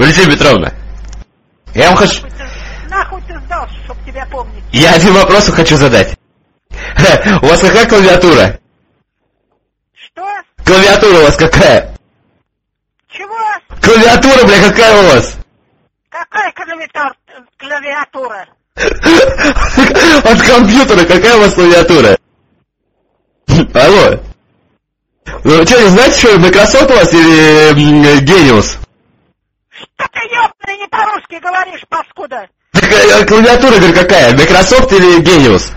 Валентина Петровна, я вам хочу... Нахуй ты сдался, чтоб тебя помнить. Я один вопрос хочу задать. У вас какая клавиатура? Что? Клавиатура у вас какая? Чего? Клавиатура, бля, какая у вас? Какая клавиатура? От компьютера какая у вас клавиатура? Алло. Вы что, не знаете, что Microsoft у вас или Genius? Что ты, ёбаный, не по-русски говоришь, паскуда? Клавиатура, говорю, какая? Microsoft или Genius?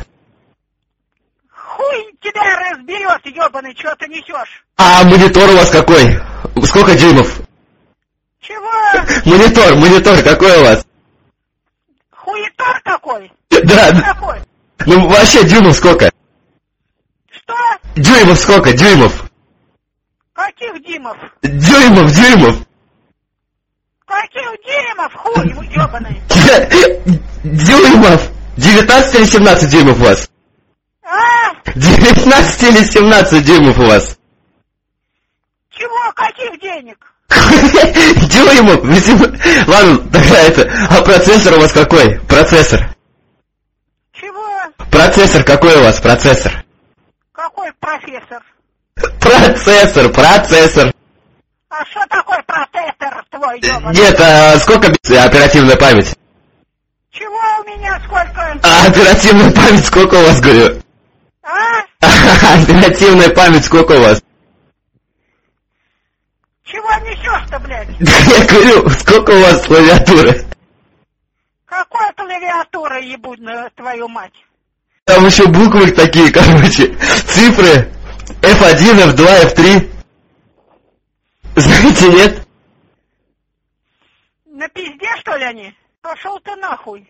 Хуй тебя разберет, ёбаный, что ты несешь? А монитор у вас какой? Сколько дюймов? Чего? Монитор какой у вас? Хуетор какой? Да. Какой? Ну вообще дюймов сколько? Что? Дюймов сколько? Дюймов? Каких Димов? Дюймов? Каких Димов, хуй, ёбаный? Дюймов? 19 или 17 дюймов у вас? А? 19 или 17 дюймов у вас? Чего? Каких денег? Дюймов? Ладно, тогда это... А процессор у вас какой? Процессор. Чего? Процессор какой у вас? Процессор. Какой профессор? Процессор. А что такое процессор твой, ёбаный? Нет, а сколько оперативная память? Чего у меня сколько? А оперативная память сколько у вас, говорю? А? Оперативная память сколько у вас? Чего несешь-то, блядь? Я говорю, сколько у вас клавиатуры? Какая клавиатура, ебудь, твою мать? Там еще буквы такие, короче, цифры F1, F2, F3. Знаете, нет? На пизде, что ли, они? Пошел ты нахуй.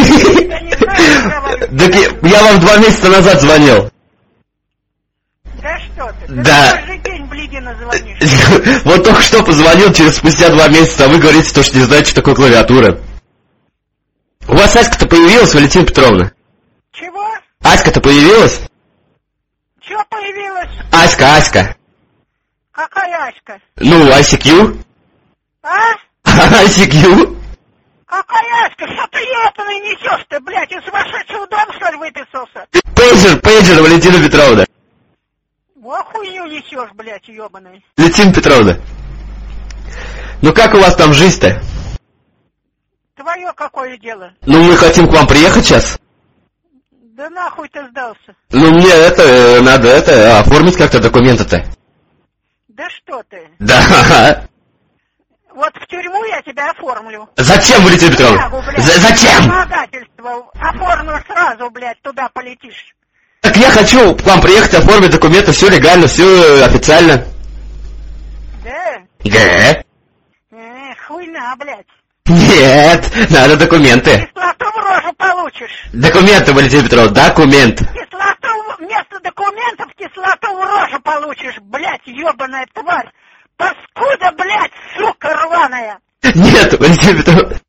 Так я вам 2 месяца назад звонил. Да что ты? Да. Ты каждый день блядина звонишь. Вот только что позвонил спустя 2 месяца, а вы говорите, что не знаете, что такое клавиатура. У вас Аська-то появилась, Валентина Петровна? Чего? Аська-то появилась? Чего появилась? Аська. Какая Аська? Ну, ICQ. А? ICQ. Какая Аська? Что ты ебаный несешь ты, блядь? Из сумасшедшего дома, что ли, выписался? Пейджер, Валентина Петровна. Во хуйню несешь, блядь, ебаный. Валентина Петровна. Ну как у вас там жизнь-то? Твое какое дело? Ну мы хотим к вам приехать сейчас. Да нахуй ты сдался? Ну мне надо оформить как-то документы-то. Да что ты? Да. Вот в тюрьму я тебя оформлю. Зачем, Валентина Петровна? Зачем? Вымогательство. Оформлю сразу, блядь, туда полетишь. Так я хочу к вам приехать, оформить документы, все легально, все официально. Да? Да. Хуйна, блядь. Нет, надо документы. Кислоту в рожу получишь. Документы, Валентина Петровна, документ. Кислоту, вместо документов кислоту в рожу получишь, блядь, ебаная тварь. Паскуда, блядь, сука рваная. Нет, Валентина Петровна.